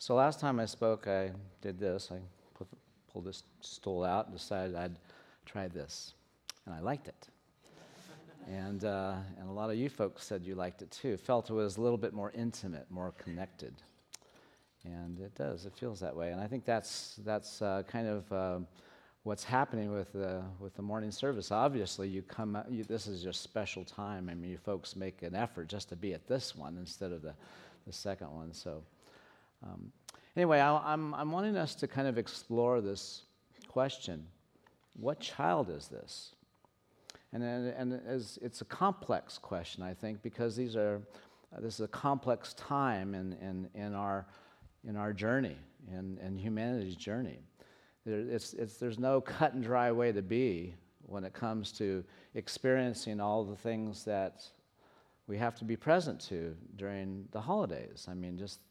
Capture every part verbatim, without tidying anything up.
So last time I spoke, I did this. I put, pulled this stool out and decided I'd try this. And I liked it. and uh, and a lot of you folks said you liked it too. Felt it was a little bit more intimate, more connected. And it does. It feels that way. And I think that's that's uh, kind of uh, what's happening with the with the morning service. Obviously, you come. Out, you, this is your special time. I mean, you folks make an effort just to be at this one instead of the the second one. So. Um, anyway, I, I'm, I'm wanting us to kind of explore this question: what child is this? And and, and as it's a complex question, I think, because these are uh, this is a complex time in in, in our in our journey, in, in humanity's journey. There, it's it's there's no cut and dry way to be when it comes to experiencing all the things that we have to be present to during the holidays. I mean, just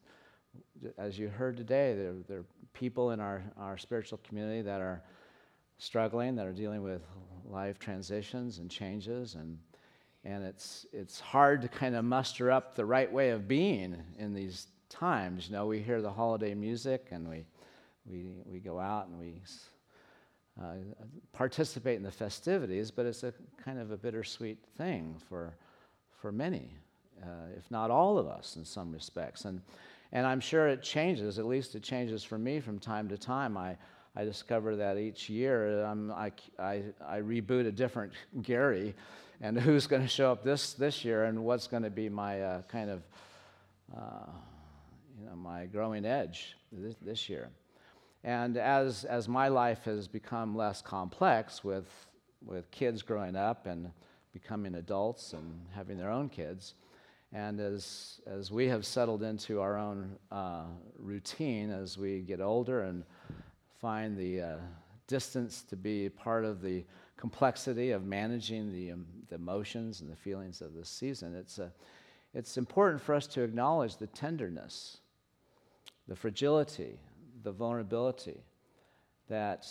as you heard today, there, there are people in our, our spiritual community that are struggling, that are dealing with life transitions and changes, and and it's it's hard to kind of muster up the right way of being in these times. You know, we hear the holiday music, and we we we go out and we uh, participate in the festivities, but it's a kind of a bittersweet thing for for many, uh, if not all of us, in some respects, and. And I'm sure it changes, at least it changes for me from time to time. I, I discover that each year um, I, I, I reboot a different Gary, and who's going to show up this, this year, and what's going to be my uh, kind of, uh, you know, my growing edge this, this year. And as, as my life has become less complex with, with kids growing up and becoming adults and having their own kids, and as as we have settled into our own uh, routine as we get older and find the uh, distance to be part of the complexity of managing the, um, the emotions and the feelings of this season, it's, uh, it's important for us to acknowledge the tenderness, the fragility, the vulnerability that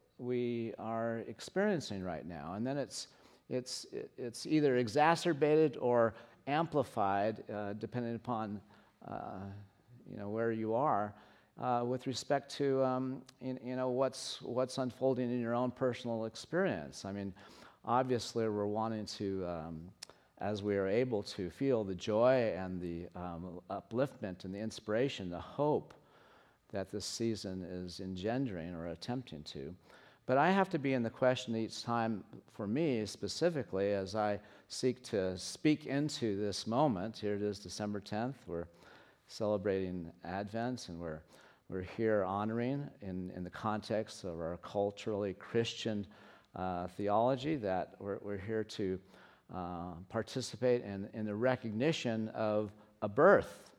we are experiencing right now. And then it's, it's, it's either exacerbated or amplified, uh, depending upon uh, you know where you are, uh, with respect to um, in, you know what's what's unfolding in your own personal experience. I mean, obviously, we're wanting to, um, as we are able to, feel the joy and the um, upliftment and the inspiration, the hope that this season is engendering or attempting to. But I have to be in the question each time, for me specifically, as I seek to speak into this moment. Here it is, December tenth. We're celebrating Advent, and we're we're here honoring in, in the context of our culturally Christian uh, theology that we're, we're here to uh, participate in, in the recognition of a birth.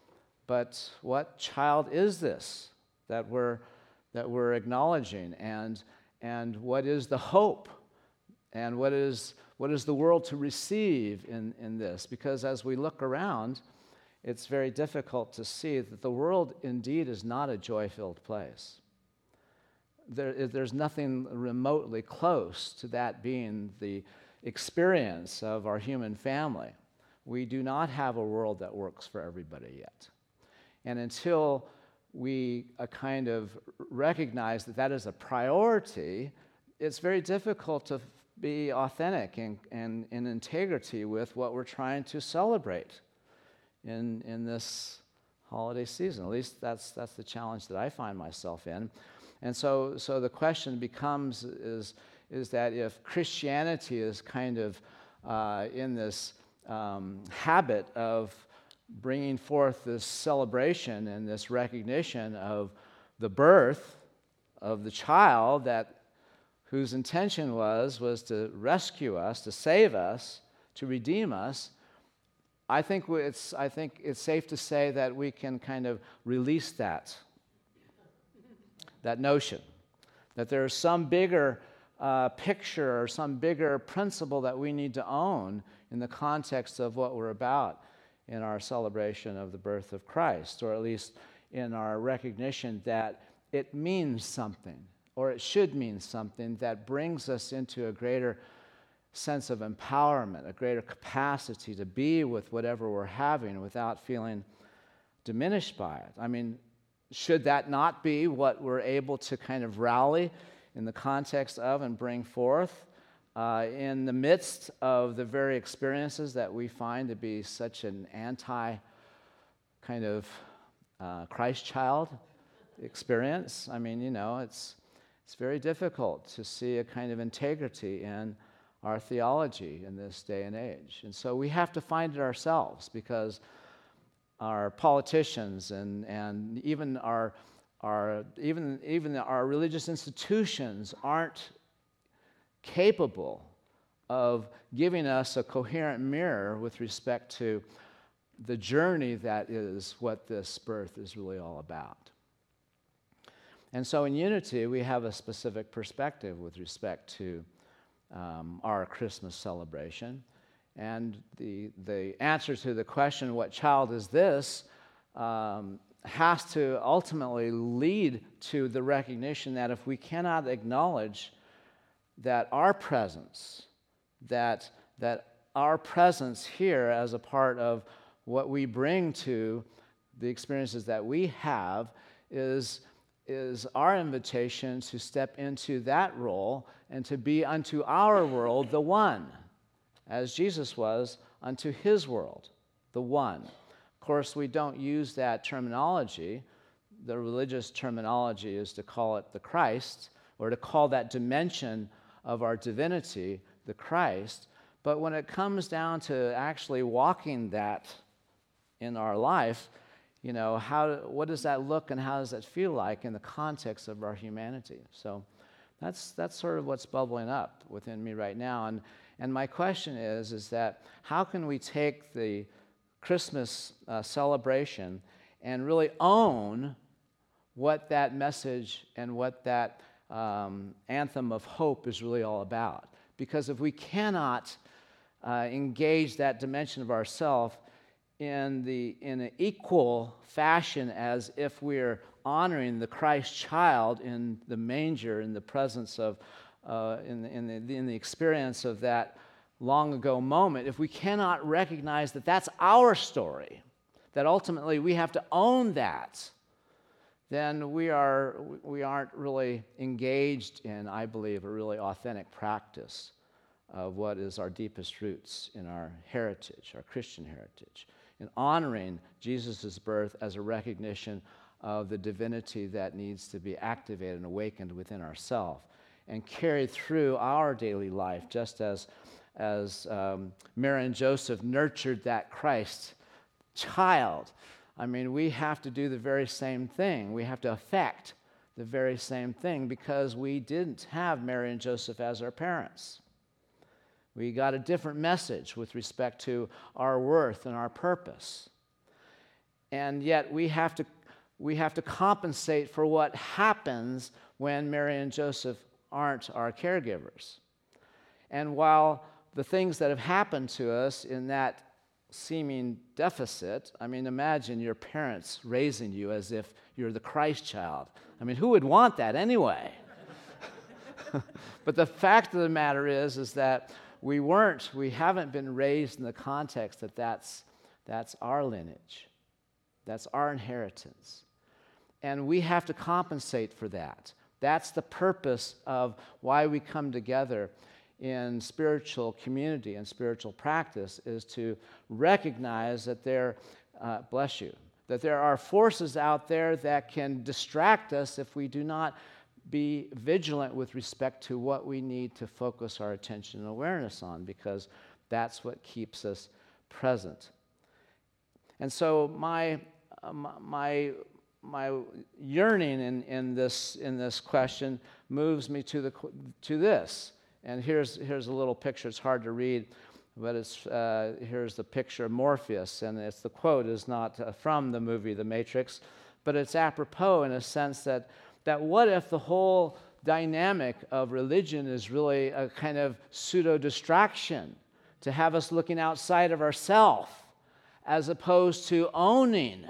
But what child is this that we're that we're acknowledging, and and what is the hope, and what is what is the world to receive in, in this? Because as we look around, it's very difficult to see that the world indeed is not a joy-filled place. There, there's nothing remotely close to that being the experience of our human family. We do not have a world that works for everybody yet. And until we uh, kind of recognize that that is a priority, it's very difficult to be authentic and, and in integrity with what we're trying to celebrate in in this holiday season. At least that's that's the challenge that I find myself in. And so so the question becomes is is that if Christianity is kind of uh, in this um, habit of bringing forth this celebration and this recognition of the birth of the child that whose intention was was to rescue us, to save us, to redeem us, I think it's I think it's safe to say that we can kind of release that that notion that there's some bigger uh, picture or some bigger principle that we need to own in the context of what we're about in our celebration of the birth of Christ, or at least in our recognition that it means something, or it should mean something that brings us into a greater sense of empowerment, a greater capacity to be with whatever we're having without feeling diminished by it. I mean, should that not be what we're able to kind of rally in the context of and bring forth uh, in the midst of the very experiences that we find to be such an anti kind of uh, Christ child experience? I mean, you know, it's it's very difficult to see a kind of integrity in our theology in this day and age. And so we have to find it ourselves, because our politicians and, and even our our even even our religious institutions aren't capable of giving us a coherent mirror with respect to the journey that is what this birth is really all about. And so in Unity, we have a specific perspective with respect to um, our Christmas celebration. And the, the answer to the question, what child is this, um, has to ultimately lead to the recognition that if we cannot acknowledge that our presence, that, that our presence here as a part of what we bring to the experiences that we have is is our invitation to step into that role and to be unto our world the one, as Jesus was unto his world, the one. Of course, we don't use that terminology. The religious terminology is to call it the Christ, or to call that dimension of our divinity the Christ. But when it comes down to actually walking that in our life, you know, how, what does that look and how does that feel like in the context of our humanity? So that's that's sort of what's bubbling up within me right now. And and my question is, is that how can we take the Christmas uh, celebration and really own what that message and what that um, anthem of hope is really all about? Because if we cannot uh, engage that dimension of ourself in the in an equal fashion as if we're honoring the Christ child in the manger, in the presence of, uh, in, the, in, the, in the experience of that long ago moment, if we cannot recognize that that's our story, that ultimately we have to own that, then we are we aren't really engaged in, I believe, a really authentic practice of what is our deepest roots in our heritage, our Christian heritage, in honoring Jesus' birth as a recognition of the divinity that needs to be activated and awakened within ourselves and carried through our daily life, just as, as um, Mary and Joseph nurtured that Christ child. I mean, we have to do the very same thing. We have to affect the very same thing because we didn't have Mary and Joseph as our parents. We got a different message with respect to our worth and our purpose. And yet we have to we have to compensate for what happens when Mary and Joseph aren't our caregivers. And while the things that have happened to us in that seeming deficit, I mean, imagine your parents raising you as if you're the Christ child. I mean, who would want that anyway? But the fact of the matter is, is that we weren't, we haven't been raised in the context that that's, that's our lineage. That's our inheritance. And we have to compensate for that. That's the purpose of why we come together in spiritual community and spiritual practice, is to recognize that there, uh, bless you, that there are forces out there that can distract us if we do not be vigilant with respect to what we need to focus our attention and awareness on, because that's what keeps us present. And so my uh, my my yearning in, in this in this question moves me to the to this. And here's here's a little picture. It's hard to read, but it's uh, here's the picture of Morpheus, and it's the quote is not uh, from the movie The Matrix, but it's apropos in a sense that. That what if the whole dynamic of religion is really a kind of pseudo-distraction to have us looking outside of ourselves as opposed to owning,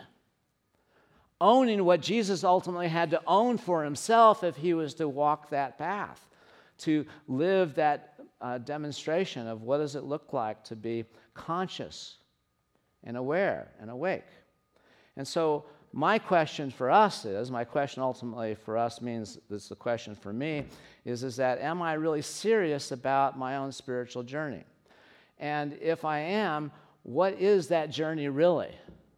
owning what Jesus ultimately had to own for himself if he was to walk that path, to live that uh, demonstration of what does it look like to be conscious and aware and awake. And so my question for us is, my question ultimately for us means, this is the question for me, is, is that am I really serious about my own spiritual journey? And if I am, what is that journey really?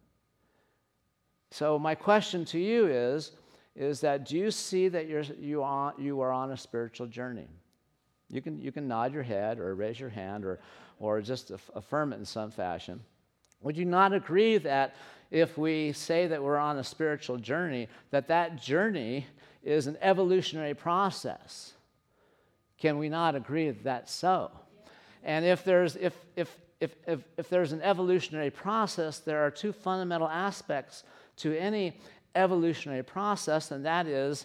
So my question to you is, is that do you see that you're, you, are, you are on a spiritual journey? You can, you can nod your head or raise your hand or, or just affirm it in some fashion. Would you not agree that if we say that we're on a spiritual journey, that that journey is an evolutionary process? Can we not agree that that's so? And if there's, if, if, if, if, if there's an evolutionary process, there are two fundamental aspects to any evolutionary process, and that is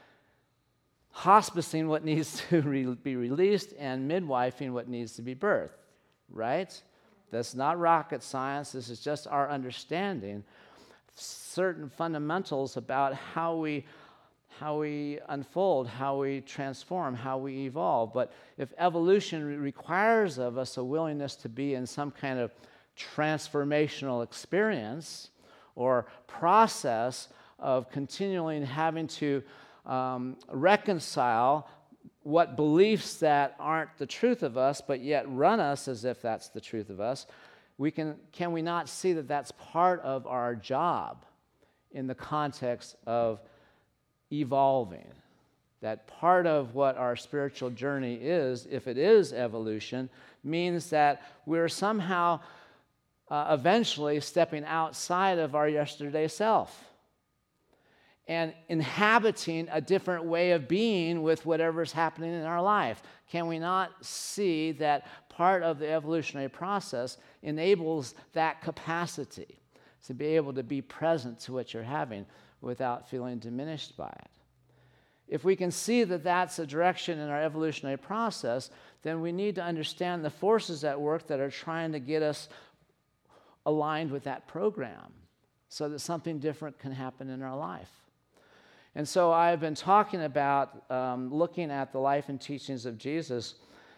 hospicing what needs to re- be released and midwifing what needs to be birthed, right? That's not rocket science. This is just our understanding certain fundamentals about how we how we unfold, how we transform, how we evolve. But if evolution re- requires of us a willingness to be in some kind of transformational experience or process of continually having to um, reconcile what beliefs that aren't the truth of us, but yet run us as if that's the truth of us, we can, can we not see that that's part of our job in the context of evolving? That part of what our spiritual journey is, if it is evolution, means that we're somehow uh, eventually stepping outside of our yesterday self and inhabiting a different way of being with whatever's happening in our life. Can we not see that part of the evolutionary process enables that capacity to be able to be present to what you're having without feeling diminished by it? If we can see that that's a direction in our evolutionary process, then we need to understand the forces at work that are trying to get us aligned with that program so that something different can happen in our life. And so I've been talking about um, looking at the life and teachings of Jesus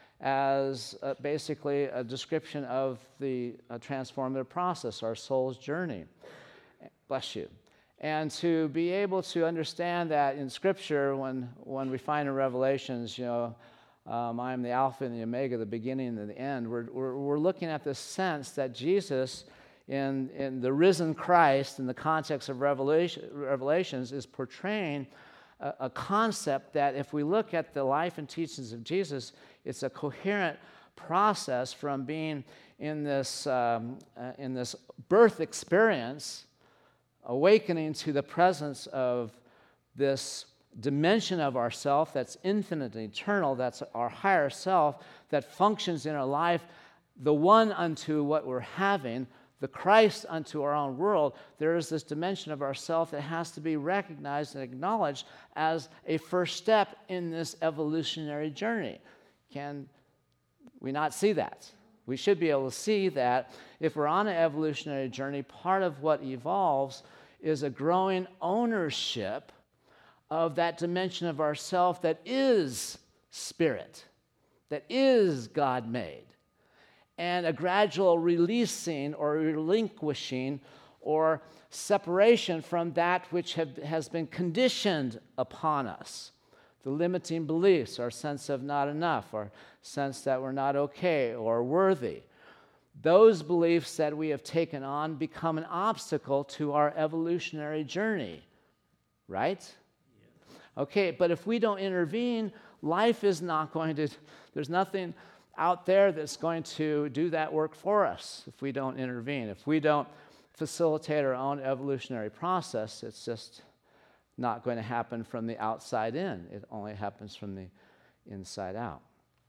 as uh, basically a description of the uh, transformative process, our soul's journey. Bless you. And to be able to understand that in Scripture, when, when we find in Revelations, you know, um, I am the Alpha and the Omega, the beginning and the end, we're, we're, we're looking at this sense that Jesus, in, in the risen Christ, in the context of Revelation, Revelations, is portraying a, a concept that if we look at the life and teachings of Jesus, it's a coherent process from being in this, um, uh, in this birth experience, awakening to the presence of this dimension of ourself that's infinite and eternal, that's our higher self, that functions in our life, the one unto what we're having, the Christ unto our own world. There is this dimension of ourself that has to be recognized and acknowledged as a first step in this evolutionary journey. Can we not see that? We should be able to see that if we're on an evolutionary journey, part of what evolves is a growing ownership of that dimension of ourself that is spirit, that is God-made, and a gradual releasing or relinquishing or separation from that which have, has been conditioned upon us. The limiting beliefs, our sense of not enough, our sense that we're not okay or worthy. Those beliefs that we have taken on become an obstacle to our evolutionary journey, right? Yeah. Okay, but if we don't intervene, life is not going to, there's nothing out there that's going to do that work for us if we don't intervene. If we don't facilitate our own evolutionary process, it's just not going to happen from the outside in. It only happens from the inside out.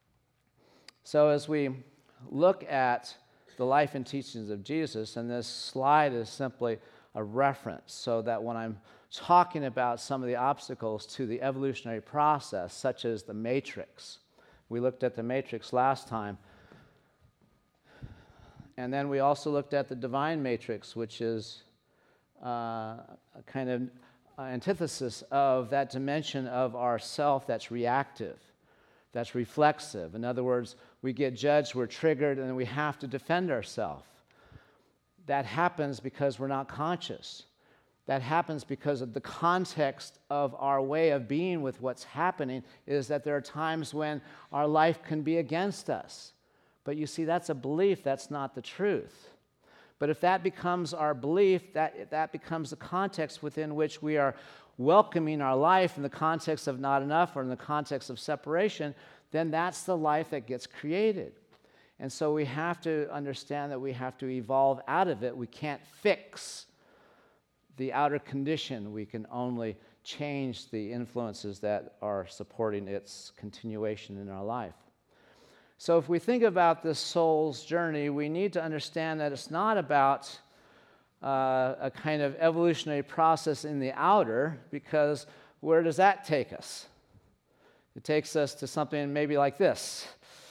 So as we look at the life and teachings of Jesus, and this slide is simply a reference so that when I'm talking about some of the obstacles to the evolutionary process, such as the matrix, we looked at the matrix last time, and then we also looked at the divine matrix, which is uh, a kind of antithesis of that dimension of ourself that's reactive, that's reflexive. In other words, we get judged, we're triggered, and we have to defend ourselves. That happens because we're not conscious. that happens because of the context of our way of being with what's happening, is that there are times when our life can be against us. But you see, that's a belief, that's not the truth. But if that becomes our belief, that, that becomes the context within which we are welcoming our life in the context of not enough or in the context of separation, then that's the life that gets created. And so we have to understand that we have to evolve out of it. We can't fix the outer condition. We can only change the influences that are supporting its continuation in our life. So if we think about this soul's journey, we need to understand that it's not about uh, a kind of evolutionary process in the outer, because where does that take us? It takes us to something maybe like this.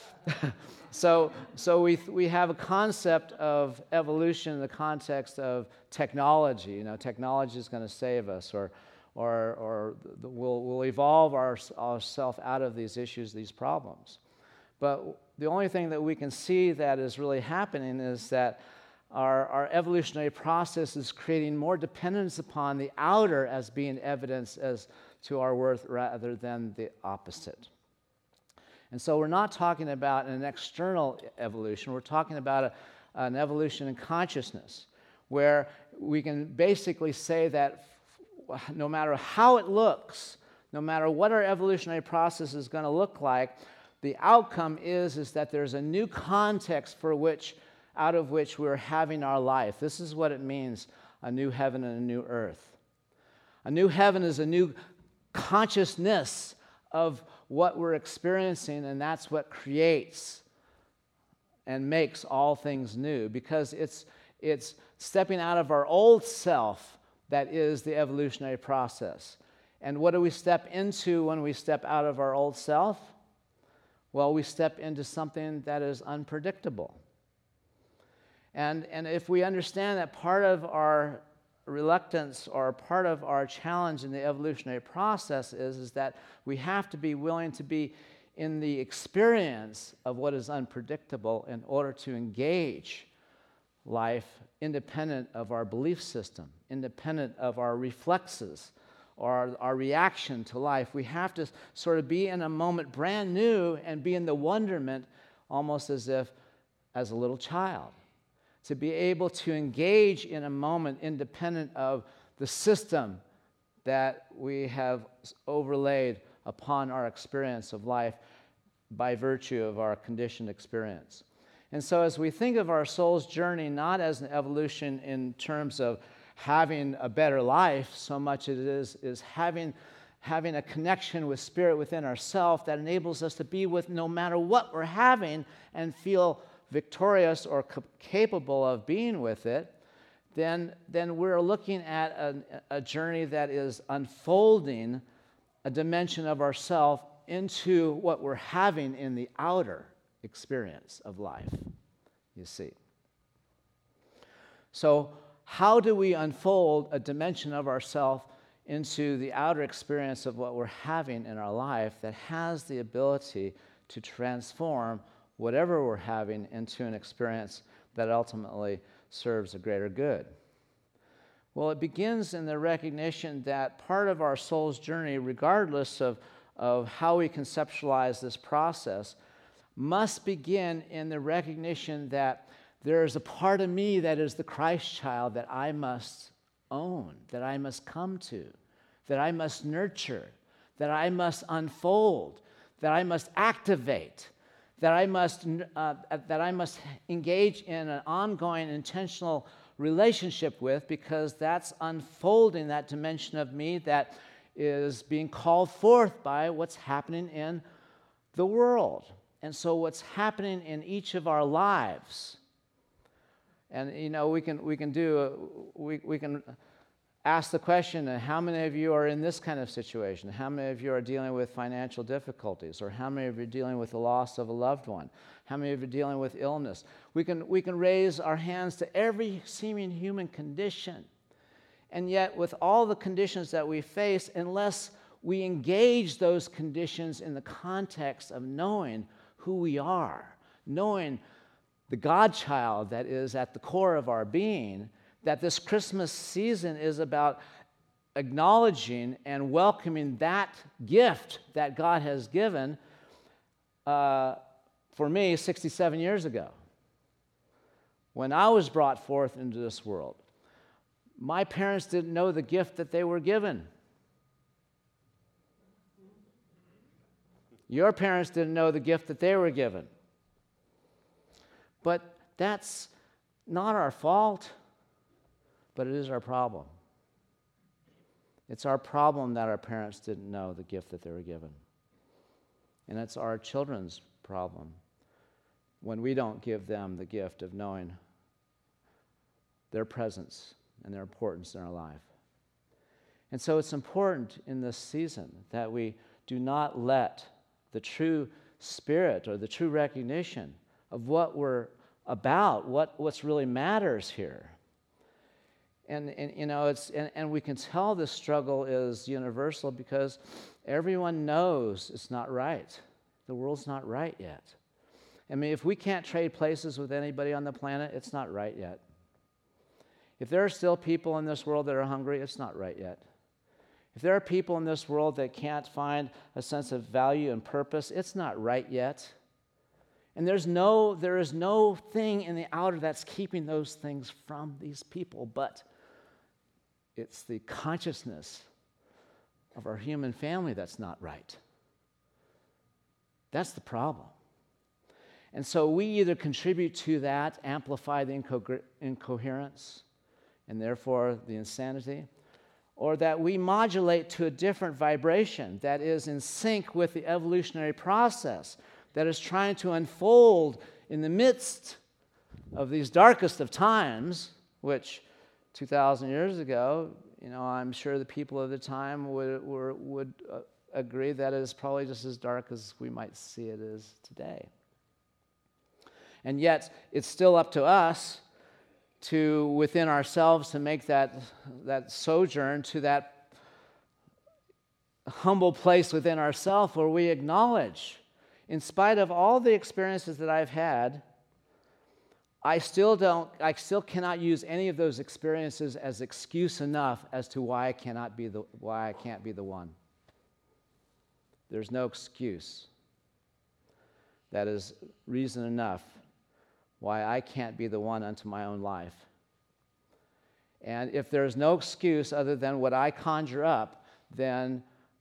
So, so we we have a concept of evolution in the context of technology. You know, technology is going to save us, or or or we'll we'll evolve our, ourselves out of these issues, these problems. But the only thing that we can see that is really happening is that our, our evolutionary process is creating more dependence upon the outer as being evidence as to our worth rather than the opposite. And so we're not talking about an external evolution. We're talking about a, an evolution in consciousness, where we can basically say that no matter how it looks, no matter what our evolutionary process is going to look like, the outcome is, is that there's a new context for which, out of which we're having our life. This is what it means, a new heaven and a new earth. A new heaven is a new consciousness of what we're experiencing, and that's what creates and makes all things new, because it's it's stepping out of our old self that is the evolutionary process. And what do we step into when we step out of our old self? Well, we step into something that is unpredictable. And, and if we understand that part of our reluctance or part of our challenge in the evolutionary process is, is that we have to be willing to be in the experience of what is unpredictable in order to engage life independent of our belief system, independent of our reflexes or our, our reaction to life. We have to sort of be in a moment brand new and be in the wonderment almost as if as a little child. To be able to engage in a moment independent of the system that we have overlaid upon our experience of life by virtue of our conditioned experience. And so as we think of our soul's journey not as an evolution in terms of having a better life so much as it is, is having, having a connection with spirit within ourselves that enables us to be with no matter what we're having and feel victorious or c- capable of being with it, then, then we're looking at a, a journey that is unfolding a dimension of ourself into what we're having in the outer experience of life, you see. So how do we unfold a dimension of ourself into the outer experience of what we're having in our life that has the ability to transform whatever we're having into an experience that ultimately serves a greater good? Well, it begins in the recognition that part of our soul's journey, regardless of, of how we conceptualize this process, must begin in the recognition that there is a part of me that is the Christ child that I must own, that I must come to, that I must nurture, that I must unfold, that I must activate, that I must uh, that I must engage in an ongoing, intentional relationship with, because that's unfolding that dimension of me that is being called forth by what's happening in the world. And so what's happening in each of our lives, and you know, we can we can do a, we we can ask the question, how many of you are in this kind of situation? How many of you are dealing with financial difficulties? Or how many of you are dealing with the loss of a loved one? How many of you are dealing with illness? We can, we can raise our hands to every seeming human condition. And yet, with all the conditions that we face, unless we engage those conditions in the context of knowing who we are, knowing the God child that is at the core of our being, that this Christmas season is about acknowledging and welcoming that gift that God has given uh, for me sixty-seven years ago. When I was brought forth into this world, my parents didn't know the gift that they were given. Your parents didn't know the gift that they were given. But that's not our fault, but it is our problem. It's our problem that our parents didn't know the gift that they were given. And it's our children's problem when we don't give them the gift of knowing their presence and their importance in our life. And so it's important in this season that we do not let the true spirit or the true recognition of what we're about, what what's really matters here. And, and you know, it's and, and we can tell this struggle is universal because everyone knows it's not right. The world's not right yet. I mean, if we can't trade places with anybody on the planet, it's not right yet. If there are still people in this world that are hungry, it's not right yet. If there are people in this world that can't find a sense of value and purpose, it's not right yet. And there's no, there is no thing in the outer that's keeping those things from these people, but it's the consciousness of our human family that's not right. That's the problem. And so we either contribute to that, amplify the inco- incoherence, and therefore the insanity, or that we modulate to a different vibration that is in sync with the evolutionary process that is trying to unfold in the midst of these darkest of times, which two thousand years ago, you know, I'm sure the people of the time would, were, would uh, agree that it is probably just as dark as we might see it as today. And yet, it's still up to us to, within ourselves, to make that, that sojourn to that humble place within ourselves where we acknowledge, in spite of all the experiences that I've had, I still don't, I still cannot use any of those experiences as excuse enough as to why I cannot be the, why I can't be the one. There's no excuse that is reason enough why I can't be the one unto my own life. And if there's no excuse other than what I conjure up, then,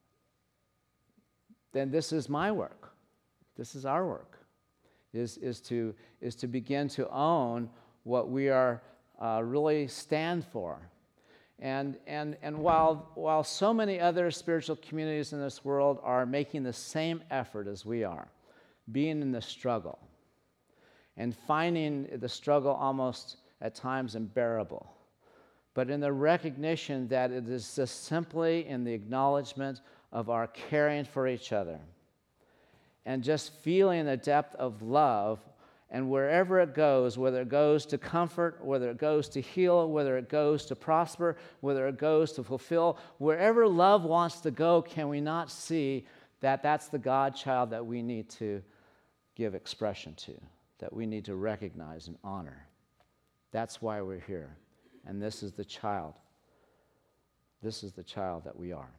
then this is my work. This is our work, is, is, to, is to begin to own what we are uh, really stand for. And, and, and while, while so many other spiritual communities in this world are making the same effort as we are, being in the struggle, and finding the struggle almost at times unbearable, but in the recognition that it is just simply in the acknowledgement of our caring for each other and just feeling the depth of love, and wherever it goes, whether it goes to comfort, whether it goes to heal, whether it goes to prosper, whether it goes to fulfill, wherever love wants to go, can we not see that that's the God child that we need to give expression to, that we need to recognize and honor? That's why we're here. And this is the child. This is the child that we are.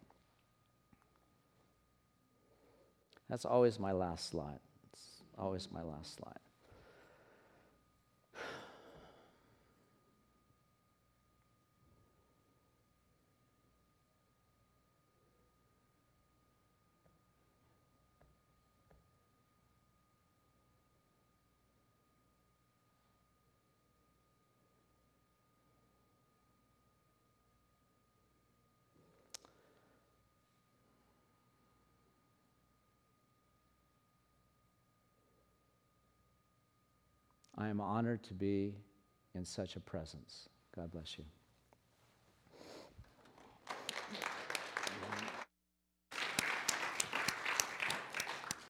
That's always my last slide. It's always my last slide. I am honored to be in such a presence. God bless you.